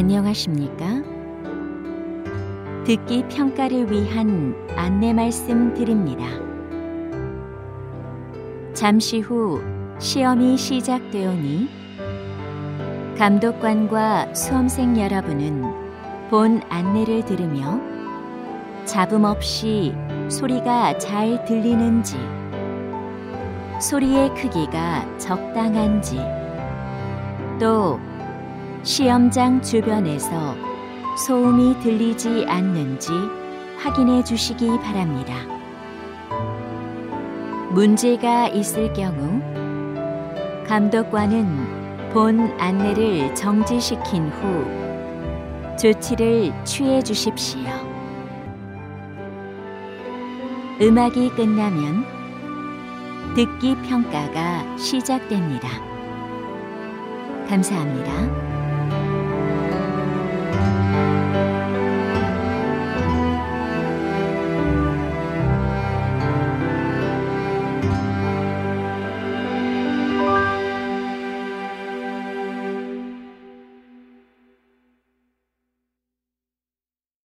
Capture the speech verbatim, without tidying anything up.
안녕하십니까? 듣기 평가를 위한 안내 말씀 드립니다. 잠시 후 시험이 시작되오니 감독관과 수험생 여러분은 본 안내를 들으며 잡음 없이 소리가 잘 들리는지, 소리의 크기가 적당한지, 또 시험장 주변에서 소음이 들리지 않는지 확인해 주시기 바랍니다. 문제가 있을 경우 감독관은 본 안내를 정지시킨 후 조치를 취해 주십시오. 음악이 끝나면 듣기 평가가 시작됩니다. 감사합니다.